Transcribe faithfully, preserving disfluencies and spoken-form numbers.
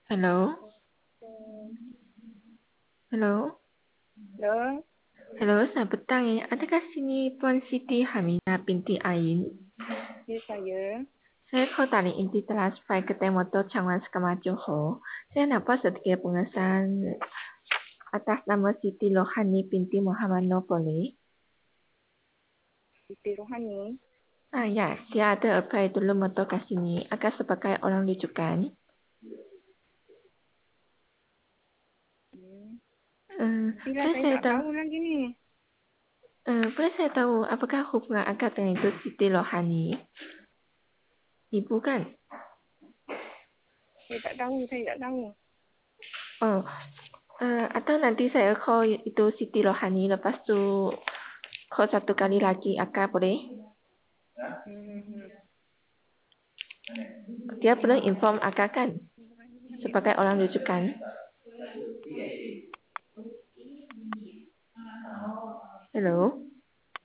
Halo, Hmm, halo, Halo, halo, selamat petang ya. Adakah sini Puan Siti Hamida binti Ain? ya saya. Saya Kotari Inti Transfer ke Motor Changwan Skama Johor. Saya nampak sedikit pengesahan atas nama Siti Lohani binti Muhammad Nur boleh? Siti Rohani. Ah ya, dia ada apply dulu motor ke sini agar sebagai orang rujukan. Hmm. Uh, Bila boleh saya saya tak tahu, tahu lagi ni. uh, boleh saya tahu apakah hubungan akak dengan itu Siti Lohani? Ibu kan? Saya tak tahu, saya tak tahu. Oh, uh, atau nanti saya call itu Siti Rohani lepas tu call satu kali lagi akak boleh? Hmm. Dia perlu inform akak kan sebagai orang rujukan. Hello.